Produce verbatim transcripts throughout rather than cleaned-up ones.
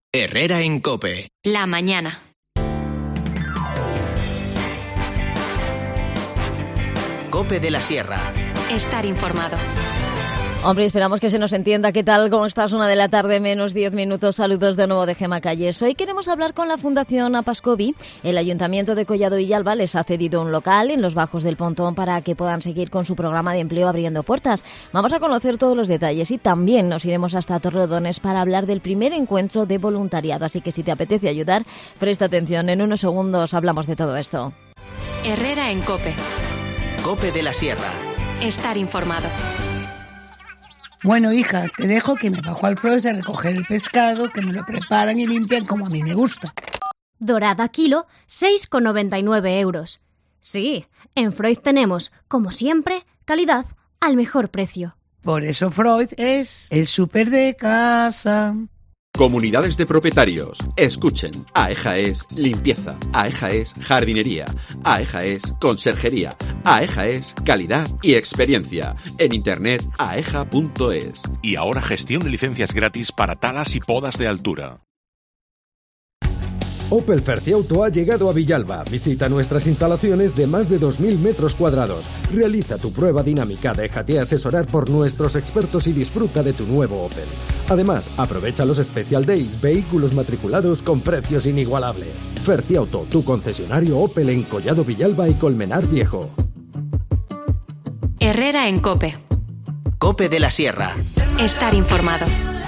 Herrera en COPE. La mañana. COPE de la Sierra. Estar informado. Hombre, esperamos que se nos entienda. ¿Qué tal? ¿Cómo estás? Una de la tarde, menos diez minutos. Saludos de nuevo de Gema Calles. Hoy queremos hablar con la Fundación Apascovi. El Ayuntamiento de Collado Villalba les ha cedido un local en los Bajos del Pontón para que puedan seguir con su programa de empleo abriendo puertas. Vamos a conocer todos los detalles y también nos iremos hasta Torrelodones para hablar del primer encuentro de voluntariado. Así que si te apetece ayudar, presta atención. En unos segundos hablamos de todo esto. Herrera en COPE. COPE de la Sierra. Estar informado. Bueno, hija, te dejo que me bajo al Freud a recoger el pescado, que me lo preparan y limpian como a mí me gusta. Dorada kilo, seis con noventa y nueve euros. Sí, en Freud tenemos, como siempre, calidad al mejor precio. Por eso Freud es el súper de casa. Comunidades de propietarios, escuchen. AEJA es limpieza, AEJA es jardinería, AEJA es conserjería, AEJA es calidad y experiencia. En internet aeja punto es. Y ahora gestión de licencias gratis para talas y podas de altura. Opel Ferciauto ha llegado a Villalba. Visita nuestras instalaciones de más de dos mil metros cuadrados. Realiza tu prueba dinámica, déjate asesorar por nuestros expertos y disfruta de tu nuevo Opel. Además, aprovecha los Special Days, vehículos matriculados con precios inigualables. Ferciauto, tu concesionario Opel en Collado Villalba y Colmenar Viejo. Herrera en COPE. COPE de la Sierra. Estar informado.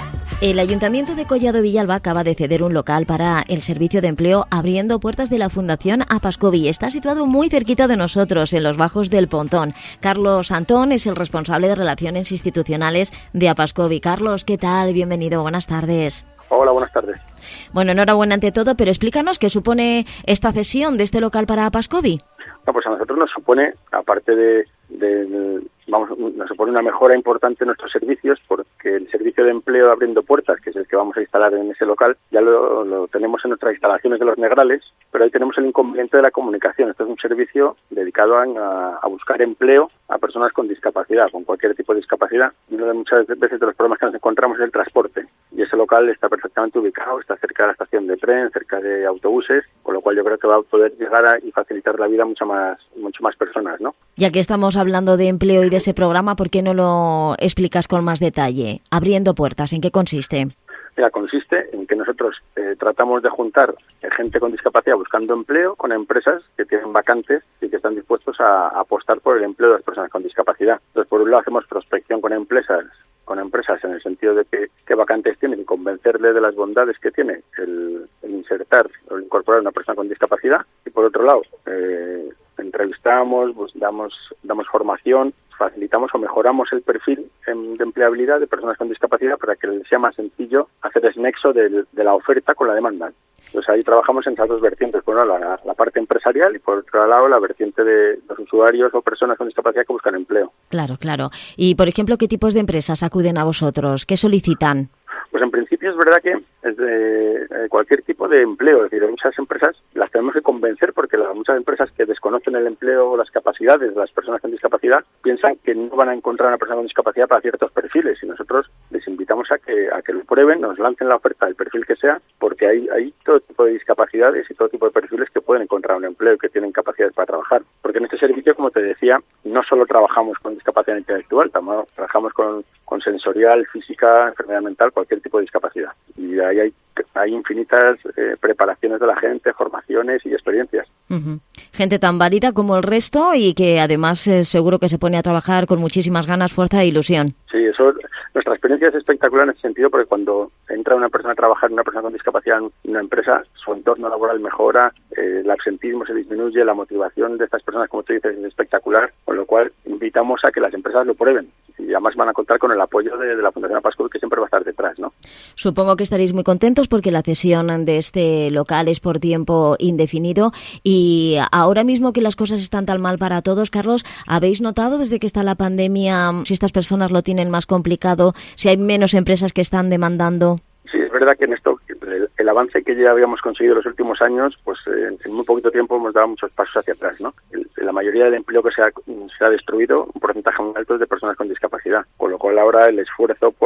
El Ayuntamiento de Collado Villalba acaba de ceder un local para el servicio de empleo abriendo puertas de la Fundación Apascovi. Está situado muy cerquita de nosotros, en los Bajos del Pontón. Carlos Antón es el responsable de Relaciones Institucionales de Apascovi. Carlos, ¿qué tal? Bienvenido, buenas tardes. Hola, buenas tardes. Bueno, enhorabuena ante todo, pero explícanos qué supone esta cesión de este local para Apascovi. No, pues a nosotros nos supone, aparte de, de, de vamos, nos supone una mejora importante en nuestros servicios, porque el servicio de empleo abriendo puertas, que es el que vamos a instalar en ese local, ya lo, lo tenemos en nuestras instalaciones de los Negrales, pero ahí tenemos el inconveniente de la comunicación. Este es un servicio dedicado a, a buscar empleo a personas con discapacidad, con cualquier tipo de discapacidad. Y uno de muchas veces de los problemas que nos encontramos es el transporte. Y ese local está perfectamente ubicado, está cerca de la estación de tren, cerca de autobuses, con lo cual yo creo que va a poder llegar a, y facilitar la vida a mucho más, mucho más personas, ¿no? Ya que estamos hablando de empleo y de ese programa, ¿por qué no lo explicas con más detalle? Abriendo puertas, ¿en qué consiste? Mira, consiste en que nosotros eh, tratamos de juntar gente con discapacidad buscando empleo con empresas que tienen vacantes y que están dispuestos a, a apostar por el empleo de las personas con discapacidad. Entonces, por un lado, hacemos prospección con empresas con empresas en el sentido de que qué vacantes tienen y convencerle de las bondades que tiene el, el insertar o el incorporar a una persona con discapacidad. Y por otro lado, eh, entrevistamos, pues, damos, damos formación, facilitamos o mejoramos el perfil en, de empleabilidad de personas con discapacidad para que les sea más sencillo hacer ese nexo de, de la oferta con la demanda. Entonces ahí trabajamos en esas dos vertientes, por una la, la parte empresarial y por otro lado la vertiente de los usuarios o personas con discapacidad que buscan empleo. Claro, claro. Y por ejemplo, ¿qué tipos de empresas acuden a vosotros? ¿Qué solicitan? Pues en principio es verdad que es de eh, cualquier tipo de empleo, es decir, muchas empresas las tenemos que convencer porque las, muchas empresas que desconocen el empleo o las capacidades de las personas con discapacidad piensan que no van a encontrar a una persona con discapacidad para ciertos perfiles y nosotros les invitamos a que a que lo prueben, nos lancen la oferta del perfil que sea, porque hay, hay todo tipo de discapacidades y todo tipo de perfiles que pueden encontrar un empleo y que tienen capacidades para trabajar. Porque en este servicio, como te decía, no solo trabajamos con discapacidad intelectual, también trabajamos con, con sensorial, física, enfermedad mental, cualquier tipo de discapacidad. Y ahí hay, hay infinitas eh, preparaciones de la gente, formaciones y experiencias. Uh-huh. Gente tan válida como el resto y que además eh, seguro que se pone a trabajar con muchísimas ganas, fuerza e ilusión. Sí, eso, nuestra experiencia es espectacular en ese sentido porque cuando entra una persona a trabajar, una persona con discapacidad en una empresa, su entorno laboral mejora, eh, el absentismo se disminuye, la motivación de estas personas, como tú dices, es espectacular, con lo cual invitamos a que las empresas lo prueben y además van a contar con el apoyo de, de la Fundación Apascovi, que siempre va a estar detrás, ¿no? Supongo que estaréis muy contentos porque la cesión de este local es por tiempo indefinido y ahora mismo que las cosas están tan mal para todos, Carlos, ¿habéis notado desde que está la pandemia si estas personas lo tienen más complicado, si hay menos empresas que están demandando? Sí, es verdad que en esto el, el avance que ya habíamos conseguido en los últimos años, pues eh, en muy poquito tiempo hemos dado muchos pasos hacia atrás, ¿no? El, la mayoría del empleo que se ha, se ha destruido, un porcentaje muy alto es de personas con discapacidad, con lo cual ahora el esfuerzo por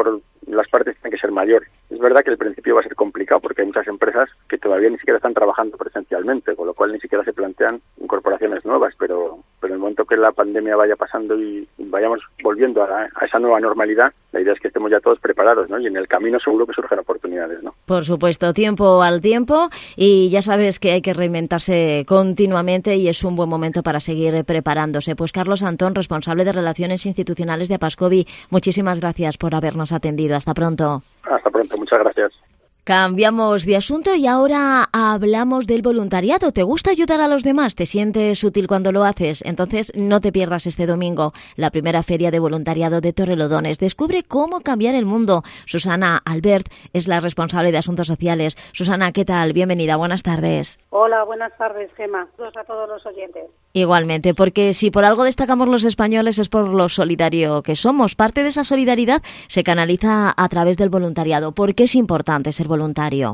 las partes tienen que ser mayores. Es verdad que el principio va a ser complicado porque hay muchas empresas que todavía ni siquiera están trabajando presencialmente, con lo cual ni siquiera se plantean incorporaciones nuevas, pero, pero en el momento que la pandemia vaya pasando y vayamos volviendo a, la, a esa nueva normalidad, la idea es que estemos ya todos preparados, ¿no? Y en el camino seguro que surgen oportunidades, ¿no? Por supuesto, tiempo al tiempo, y ya sabes que hay que reinventarse continuamente y es un buen momento para seguir preparándose. Pues Carlos Antón, responsable de Relaciones Institucionales de Apascovi, muchísimas gracias por habernos atendido. Hasta pronto. Hasta pronto, muchas gracias. Cambiamos de asunto y ahora hablamos del voluntariado. ¿Te gusta ayudar a los demás? ¿Te sientes útil cuando lo haces? Entonces no te pierdas este domingo la primera feria de voluntariado de Torrelodones. Descubre cómo cambiar el mundo. Susana Albert es la responsable de Asuntos Sociales. Susana, ¿qué tal? Bienvenida, buenas tardes. Hola, buenas tardes, Gemma. Saludos a todos los oyentes. Igualmente, porque si por algo destacamos los españoles es por lo solidario que somos. Parte de esa solidaridad se canaliza a través del voluntariado. ¿Por qué es importante ser voluntario?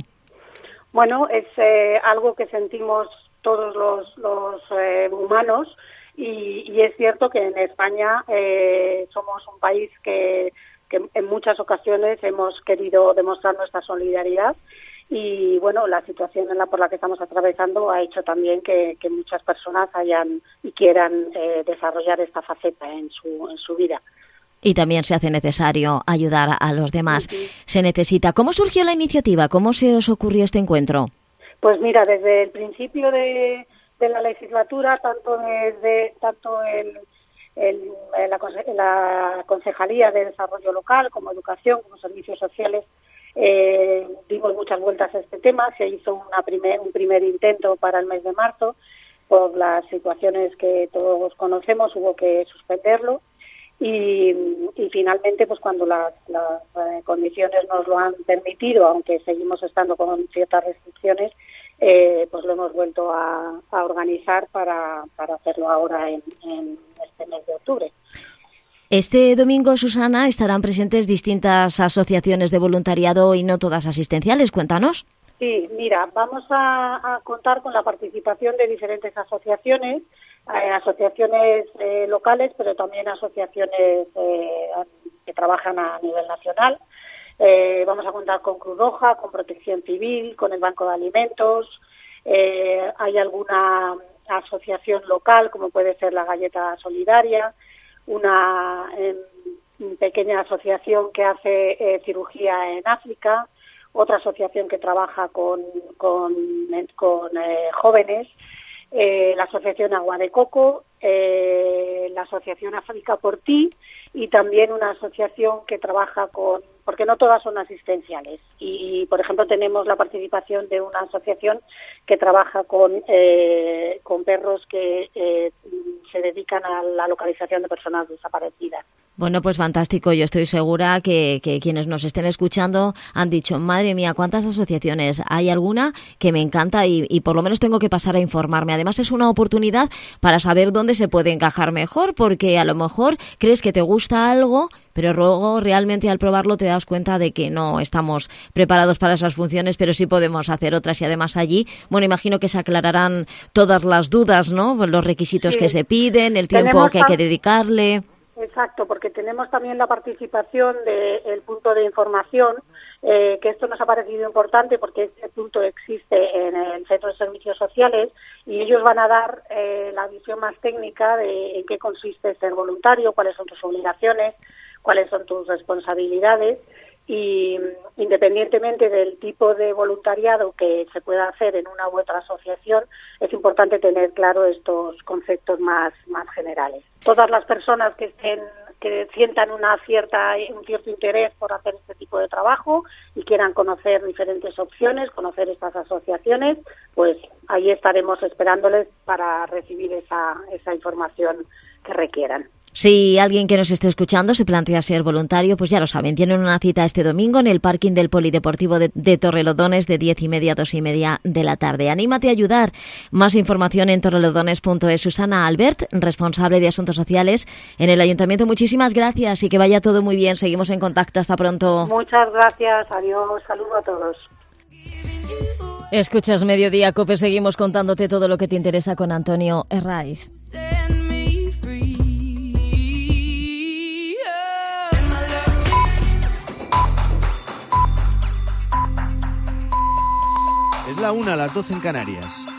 Bueno, es eh, algo que sentimos todos los, los eh, humanos y, y es cierto que en España eh, somos un país que, que en muchas ocasiones hemos querido demostrar nuestra solidaridad. Y bueno, la situación en la por la que estamos atravesando ha hecho también que, que muchas personas hayan y quieran eh, desarrollar esta faceta en su, en su vida. Y también se hace necesario ayudar a los demás. Uh-huh. Se necesita. ¿Cómo surgió la iniciativa? ¿Cómo se os ocurrió este encuentro? Pues mira, desde el principio de, de la legislatura, tanto desde tanto el, el, la, la Concejalía de Desarrollo Local, como Educación, como Servicios Sociales, Eh, dimos muchas vueltas a este tema. Se hizo una primer, un primer intento para el mes de marzo. Por las situaciones que todos conocemos hubo que suspenderlo y, y finalmente pues cuando las, las eh, condiciones nos lo han permitido, aunque seguimos estando con ciertas restricciones, eh, pues lo hemos vuelto a, a organizar para, para hacerlo ahora en, en este mes de octubre. Este domingo, Susana, estarán presentes distintas asociaciones de voluntariado y no todas asistenciales. Cuéntanos. Sí, mira, vamos a, a contar con la participación de diferentes asociaciones, eh, asociaciones eh, locales, pero también asociaciones eh, que trabajan a nivel nacional. Eh, vamos a contar con Cruz Roja, con Protección Civil, con el Banco de Alimentos. Eh, hay alguna asociación local, como puede ser la Galleta Solidaria, una eh, pequeña asociación que hace eh, cirugía en África, otra asociación que trabaja con, con, con eh, jóvenes, eh, la asociación Agua de Coco, eh, la asociación África por Ti y también una asociación que trabaja con, porque no todas son asistenciales, y por ejemplo tenemos la participación de una asociación que trabaja con eh, con perros que eh, se dedican a la localización de personas desaparecidas. Bueno, pues fantástico. Yo estoy segura que, que quienes nos estén escuchando han dicho, madre mía, ¿cuántas asociaciones? Hay alguna que me encanta y, y por lo menos tengo que pasar a informarme. Además es una oportunidad para saber dónde se puede encajar mejor, porque a lo mejor crees que te gusta algo, pero luego realmente al probarlo te das cuenta de que no estamos preparados para esas funciones, pero sí podemos hacer otras. Y además allí, bueno, imagino que se aclararán todas las dudas, ¿no? Los requisitos sí. que se piden, el tiempo Tenemos que hay que dedicarle. Exacto, porque tenemos también la participación del punto de información, eh, que esto nos ha parecido importante porque este punto existe en el Centro de Servicios Sociales y ellos van a dar eh, la visión más técnica de en qué consiste ser voluntario, cuáles son tus obligaciones, cuáles son tus responsabilidades y independientemente del tipo de voluntariado que se pueda hacer en una u otra asociación, es importante tener claro estos conceptos más, más generales. Todas las personas que estén que sientan una cierta un cierto interés por hacer este tipo de trabajo y quieran conocer diferentes opciones, conocer estas asociaciones, pues ahí estaremos esperándoles para recibir esa, esa información que requieran. Si alguien que nos esté escuchando se plantea ser voluntario, pues ya lo saben, tienen una cita este domingo en el parking del Polideportivo de, de Torrelodones de diez y media a dos y media de la tarde. Anímate a ayudar. Más información en torrelodones punto es. Susana Albert, responsable de Asuntos Sociales en el Ayuntamiento. Muchísimas gracias y que vaya todo muy bien. Seguimos en contacto. Hasta pronto. Muchas gracias. Adiós. Saludos a todos. Escuchas Mediodía Cope. Seguimos contándote todo lo que te interesa con Antonio Herraiz. Es la una, a las doce en Canarias.